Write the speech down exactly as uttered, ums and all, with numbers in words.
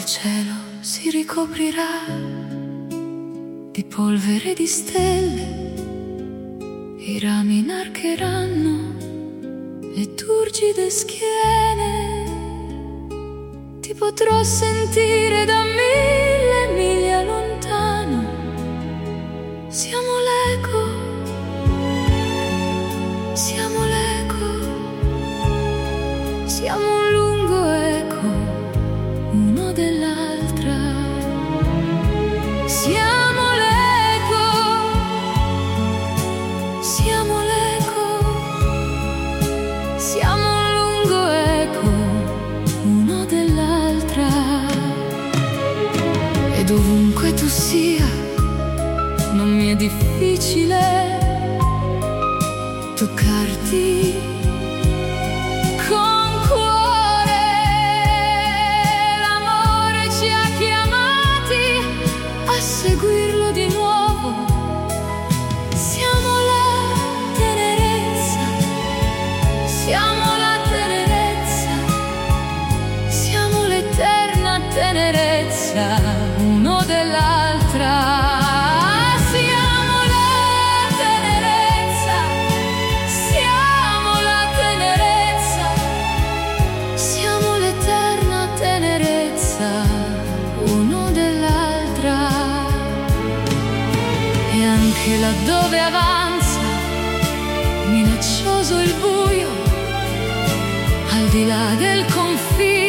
cielo si ricoprirà di polvere di stelle, i rami inarcheranno le turgide schiene. Ti potrò sentire da mille miglia lontano. Siamo l'eco, siamo l'eco, siamo un lungo eco uno dell'altra. Siamo l'eco, siamo l'eco, siamo un lungo eco uno dell'altra. E dovunque tu sia, non mi è difficile toccarti con cuore. L'amore ci ha chiamati a seguirlo di nuovo. Siamo la tenerezza, siamo la tenerezza, siamo l'eterna tenerezza uno dell'altra. Uno dell'altra. E anche laddove avanza minaccioso il buio, al di là del confine,